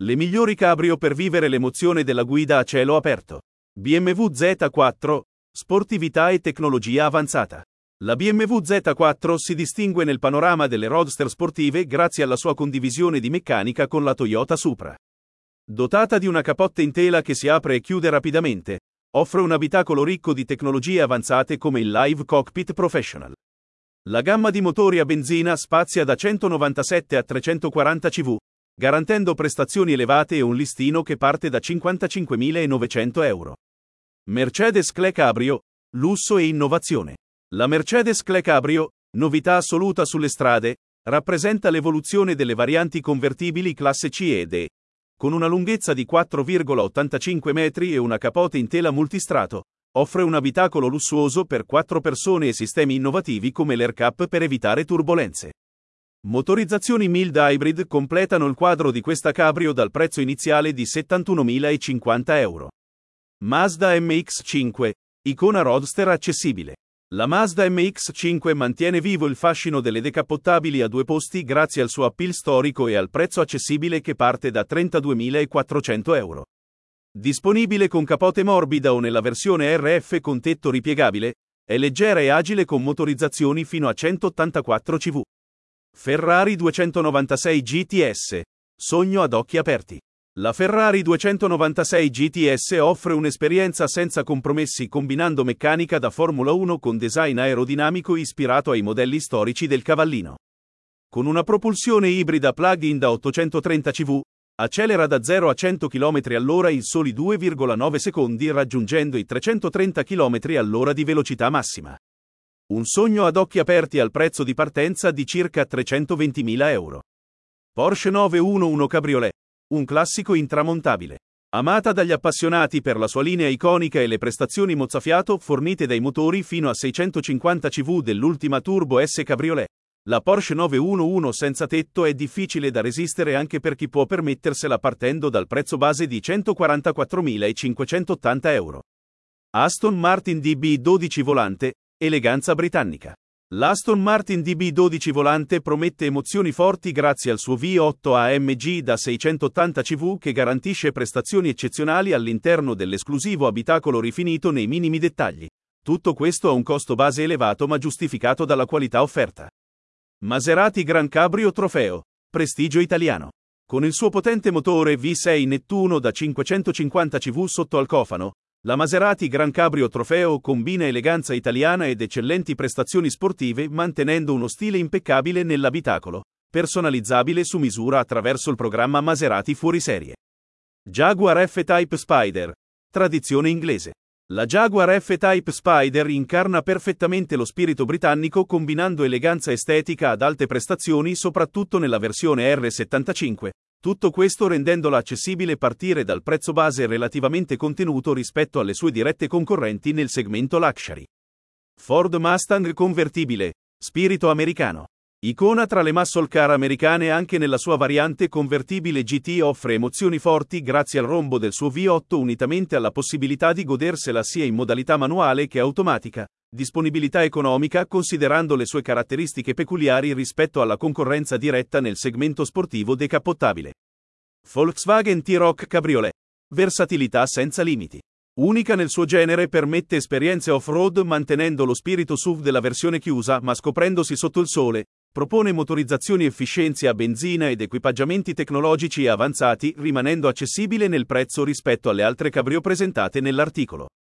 Le migliori cabrio per vivere l'emozione della guida a cielo aperto. BMW Z4, sportività e tecnologia avanzata. La BMW Z4 si distingue nel panorama delle roadster sportive grazie alla sua condivisione di meccanica con la Toyota Supra. Dotata di una capote in tela che si apre e chiude rapidamente, offre un abitacolo ricco di tecnologie avanzate come il Live Cockpit Professional. La gamma di motori a benzina spazia da 197 a 340 CV, garantendo prestazioni elevate e un listino che parte da 55.900 euro. Mercedes Clay Cabrio, lusso e innovazione. La Mercedes Clay Cabrio, novità assoluta sulle strade, rappresenta l'evoluzione delle varianti convertibili classe C ed E. Con una lunghezza di 4,85 metri e una capote in tela multistrato, offre un abitacolo lussuoso per 4 persone e sistemi innovativi come l'AirCap per evitare turbolenze. Motorizzazioni mild hybrid completano il quadro di questa cabrio dal prezzo iniziale di 71.050 euro. Mazda MX-5, icona roadster accessibile. La Mazda MX-5 mantiene vivo il fascino delle decappottabili a due posti grazie al suo appeal storico e al prezzo accessibile che parte da 32.400 euro. Disponibile con capote morbida o nella versione RF con tetto ripiegabile, è leggera e agile con motorizzazioni fino a 184 CV. Ferrari 296 GTS. Sogno ad occhi aperti. La Ferrari 296 GTS offre un'esperienza senza compromessi combinando meccanica da Formula 1 con design aerodinamico ispirato ai modelli storici del cavallino. Con una propulsione ibrida plug-in da 830 CV, accelera da 0 a 100 km/h in soli 2,9 secondi raggiungendo i 330 km/h di velocità massima. Un sogno ad occhi aperti al prezzo di partenza di circa 320.000 euro. Porsche 911 Cabriolet. Un classico intramontabile. Amata dagli appassionati per la sua linea iconica e le prestazioni mozzafiato fornite dai motori fino a 650 CV dell'ultima Turbo S Cabriolet, la Porsche 911 senza tetto è difficile da resistere anche per chi può permettersela partendo dal prezzo base di 144.580 euro. Aston Martin DB12 Volante, eleganza britannica. L'Aston Martin DB12 Volante promette emozioni forti grazie al suo V8 AMG da 680 CV che garantisce prestazioni eccezionali all'interno dell'esclusivo abitacolo rifinito nei minimi dettagli. Tutto questo a un costo base elevato ma giustificato dalla qualità offerta. Maserati Gran Cabrio Trofeo, prestigio italiano. Con il suo potente motore V6 Nettuno da 550 CV sotto al cofano, la Maserati Gran Cabrio Trofeo combina eleganza italiana ed eccellenti prestazioni sportive mantenendo uno stile impeccabile nell'abitacolo, personalizzabile su misura attraverso il programma Maserati Fuoriserie. Jaguar F-Type Spider, tradizione inglese. La Jaguar F-Type Spider incarna perfettamente lo spirito britannico combinando eleganza estetica ad alte prestazioni soprattutto nella versione R75. Tutto questo rendendola accessibile partire dal prezzo base relativamente contenuto rispetto alle sue dirette concorrenti nel segmento luxury. Ford Mustang convertibile, spirito americano. Icona tra le muscle car americane anche nella sua variante convertibile GT offre emozioni forti grazie al rombo del suo V8 unitamente alla possibilità di godersela sia in modalità manuale che automatica. Disponibilità economica considerando le sue caratteristiche peculiari rispetto alla concorrenza diretta nel segmento sportivo decappottabile. Volkswagen T-Roc Cabriolet. Versatilità senza limiti. Unica nel suo genere permette esperienze off-road mantenendo lo spirito SUV della versione chiusa ma scoprendosi sotto il sole. Propone motorizzazioni efficienze a benzina ed equipaggiamenti tecnologici avanzati rimanendo accessibile nel prezzo rispetto alle altre cabrio presentate nell'articolo.